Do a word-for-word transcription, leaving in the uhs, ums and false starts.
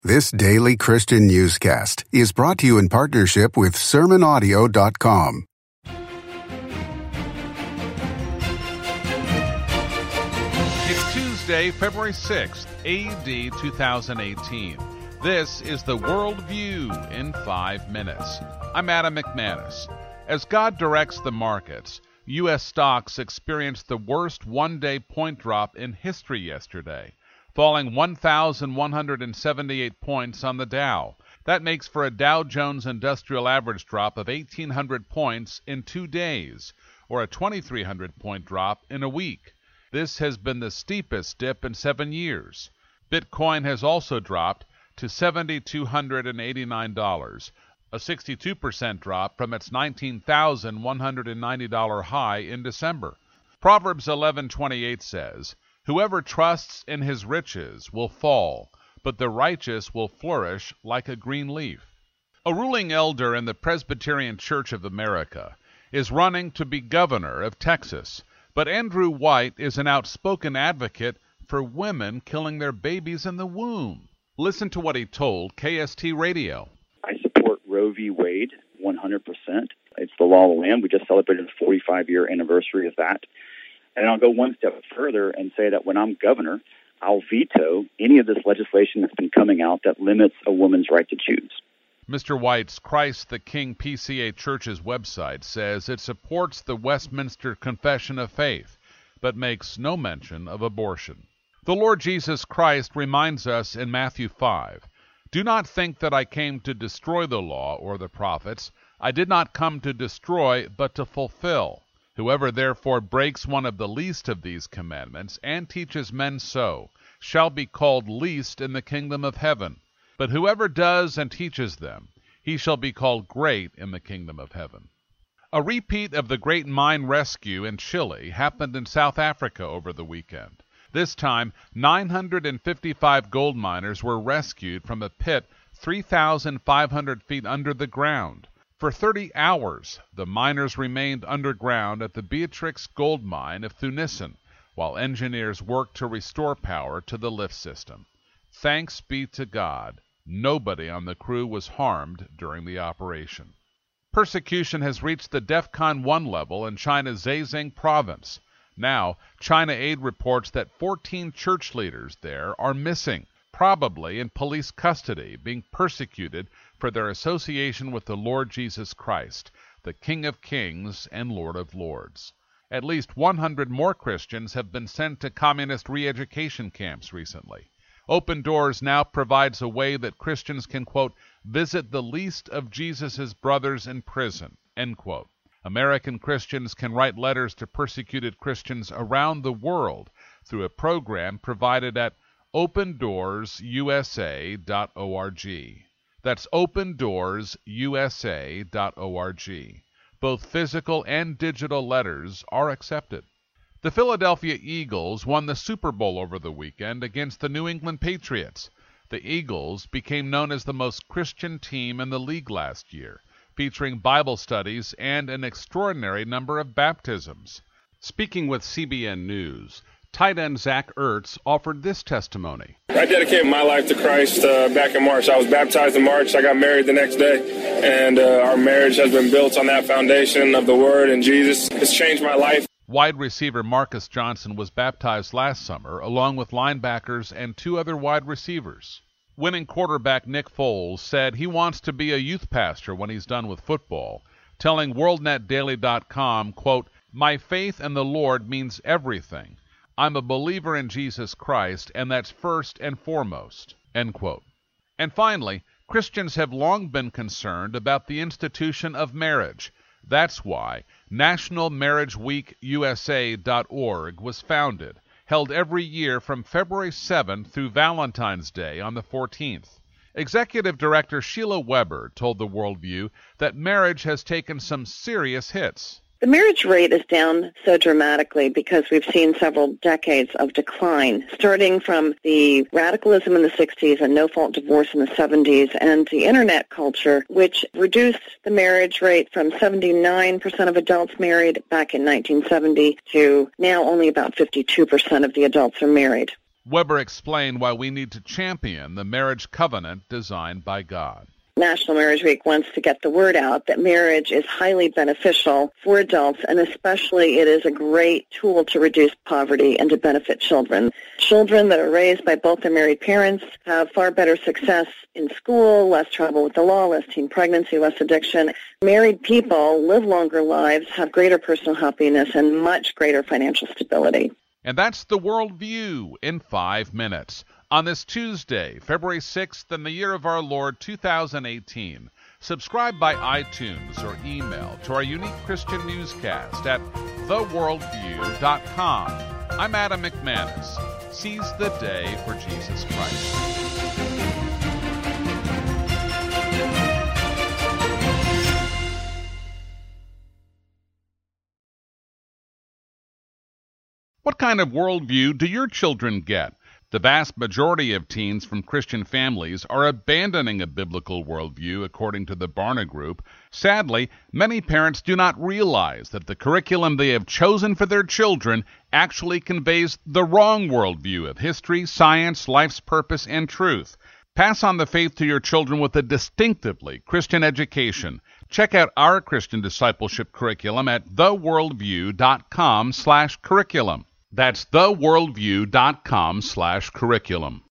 This daily Christian newscast is brought to you in partnership with sermon audio dot com. It's Tuesday, February sixth, A D two thousand eighteen. This is the World View in five minutes. I'm Adam McManus. As God directs the markets, U S stocks experienced the worst one-day point drop in history yesterday, falling one thousand one hundred seventy-eight points on the Dow. That makes for a Dow Jones Industrial Average drop of eighteen hundred points in two days, or a twenty-three hundred point drop in a week. This has been the steepest dip in seven years. Bitcoin has also dropped to seven thousand two hundred eighty-nine dollars, a sixty-two percent drop from its nineteen thousand one hundred ninety dollars high in December. Proverbs eleven twenty-eight says, "Whoever trusts in his riches will fall, but the righteous will flourish like a green leaf." A ruling elder in the Presbyterian Church of America is running to be governor of Texas, but Andrew White is an outspoken advocate for women killing their babies in the womb. Listen to what he told K S T Radio. I support Roe v. Wade one hundred percent. It's the law of the land. We just celebrated the forty-five year anniversary of that. And I'll go one step further and say that when I'm governor, I'll veto any of this legislation that's been coming out that limits a woman's right to choose. Mister White's Christ the King P C A Church's website says it supports the Westminster Confession of Faith, but makes no mention of abortion. The Lord Jesus Christ reminds us in Matthew five, "Do not think that I came to destroy the law or the prophets. I did not come to destroy, but to fulfill. Whoever therefore breaks one of the least of these commandments and teaches men so shall be called least in the kingdom of heaven. But whoever does and teaches them, he shall be called great in the kingdom of heaven." A repeat of the great mine rescue in Chile happened in South Africa over the weekend. This time, nine hundred fifty-five gold miners were rescued from a pit three thousand five hundred feet under the ground. For thirty hours, the miners remained underground at the Beatrix Gold Mine of Thunissen, while engineers worked to restore power to the lift system. Thanks be to God, nobody on the crew was harmed during the operation. Persecution has reached the DEFCON one level in China's Zhejiang province. Now, China Aid reports that fourteen church leaders there are missing, probably in police custody, being persecuted for their association with the Lord Jesus Christ, the King of Kings and Lord of Lords. At least one hundred more Christians have been sent to communist re-education camps recently. Open Doors now provides a way that Christians can, quote, visit the least of Jesus' brothers in prison, end quote. American Christians can write letters to persecuted Christians around the world through a program provided at open doors u s a dot org. That's open doors u s a dot org. Both physical and digital letters are accepted. The Philadelphia Eagles won the Super Bowl over the weekend against the New England Patriots. The Eagles became known as the most Christian team in the league last year, featuring Bible studies and an extraordinary number of baptisms. Speaking with C B N News, tight end Zach Ertz offered this testimony. I dedicated my life to Christ uh, back in March. I was baptized in March. I got married the next day, and uh, our marriage has been built on that foundation of the Word and Jesus. It's changed my life. Wide receiver Marcus Johnson was baptized last summer, along with linebackers and two other wide receivers. Winning quarterback Nick Foles said he wants to be a youth pastor when he's done with football, telling world net daily dot com, quote, "My faith in the Lord means everything. I'm a believer in Jesus Christ, and that's first and foremost," end quote. And finally, Christians have long been concerned about the institution of marriage. That's why National Marriage Week U S A dot org was founded, held every year from February seventh through Valentine's Day on the fourteenth. Executive Director Sheila Weber told the Worldview that marriage has taken some serious hits. The marriage rate is down so dramatically because we've seen several decades of decline, starting from the radicalism in the sixties and no-fault divorce in the seventies, and the Internet culture, which reduced the marriage rate from seventy-nine percent of adults married back in nineteen seventy to now only about fifty-two percent of the adults are married. Weber explained why we need to champion the marriage covenant designed by God. National Marriage Week wants to get the word out that marriage is highly beneficial for adults, and especially it is a great tool to reduce poverty and to benefit children. Children that are raised by both their married parents have far better success in school, less trouble with the law, less teen pregnancy, less addiction. Married people live longer lives, have greater personal happiness, and much greater financial stability. And that's The Worldview in five minutes. On this Tuesday, February sixth, in the year of our Lord two thousand eighteen. Subscribe by iTunes or email to our unique Christian newscast at the worldview dot com. I'm Adam McManus. Seize the day for Jesus Christ. What kind of worldview do your children get? The vast majority of teens from Christian families are abandoning a biblical worldview, according to the Barna Group. Sadly, many parents do not realize that the curriculum they have chosen for their children actually conveys the wrong worldview of history, science, life's purpose, and truth. Pass on the faith to your children with a distinctively Christian education. Check out our Christian discipleship curriculum at the worldview dot com slash curriculum. That's the worldview dot com slash curriculum.